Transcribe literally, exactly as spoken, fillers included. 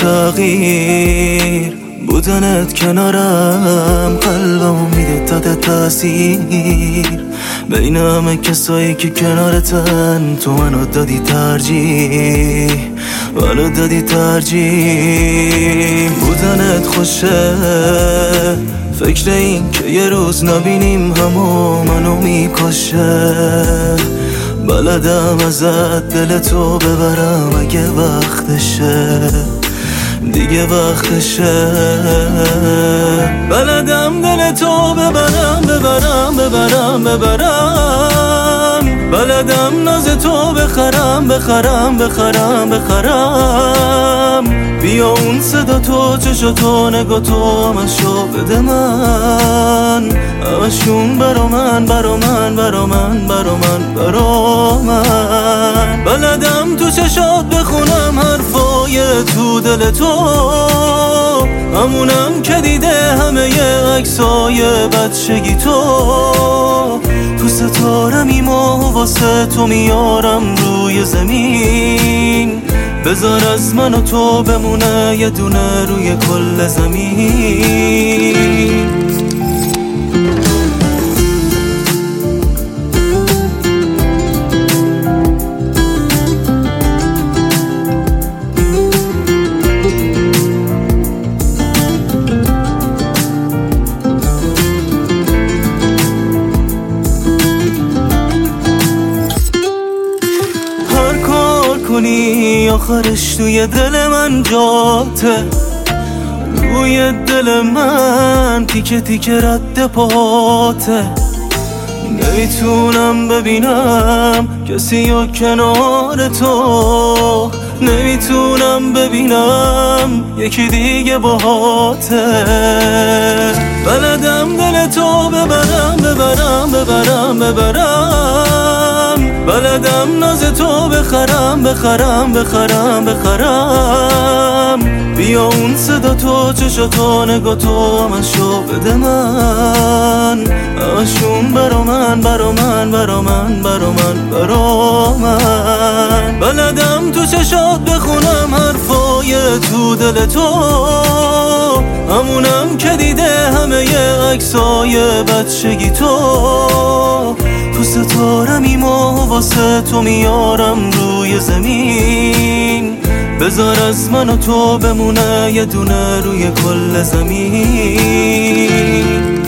تغییر بودنت کنارم قلبمو میده تحت تاثیر بین همه کسایی که کنارتن تو منو دادی ترجیح منو دادی ترجیح بودنت خوشه فکر این که یه روز نبینیم همو منو میکشه بلدم ازت دل تو ببرم اگه وقتشه دیگه وقتشه بلدم دل تو ببرم ببرم ببرم ببرم بلدم ناز تو بخرم بخرم بخرم بخرم بیا اون صدا تو چشا تو نگاه تو همشو بده من همشون برا من برا من برا من برا من برا من بلدم تو چشات بخونم حرفای تو دل تو همونم که دیده همه عکسای بچگی تو تو ستارمی ماه واسه تو میارم روی زمین بذار از من و تو بمونه یه دونه روی کل زمین کنی آخرش توی دل من جاته روی دل من تیکه تیکه رد پاته نمیتونم ببینم کسی و کنار تو نمیتونم ببینم یکی دیگه باهاته بلدم دل تو ببرم ببرم ببرم ببرم بلدم ناز تو بخرم بخرم بخرم بخرم بیا اون صدا تو چشا تو نگاه تو همشو بده من همشون برا من برا من برا من برا من برا من بلدم تو چشات بخونم حرفای تو دل تو همونم که دیده همه عکسای بچگی تو تو ستارمی ماه واسه تو میارم روی زمین بذار از من و تو بمونه یه دونه روی کل زمین